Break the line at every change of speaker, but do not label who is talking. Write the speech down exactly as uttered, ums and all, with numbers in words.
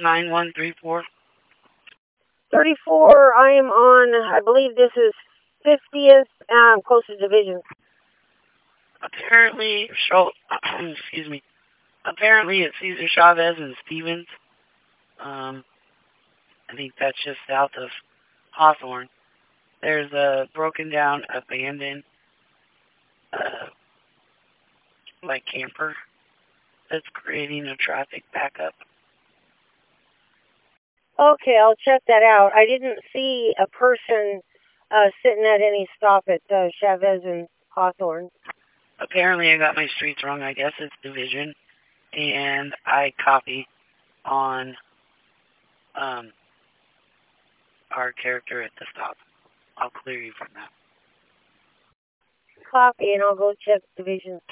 nine one three four.
thirty-four, I am on, I believe this is fiftieth, um, closest division.
Apparently, Schul- excuse me. Apparently, it's Cesar Chavez and Stevens. Um, I think that's just south of Hawthorne. There's a broken down, abandoned, uh, like camper that's creating a traffic backup.
Okay, I'll check that out. I didn't see a person uh, sitting at any stop at uh, Chavez and Hawthorne.
Apparently, I got my streets wrong. I guess it's division, and I copy on um, our character at the stop. I'll clear you from that.
Copy, and I'll go check division.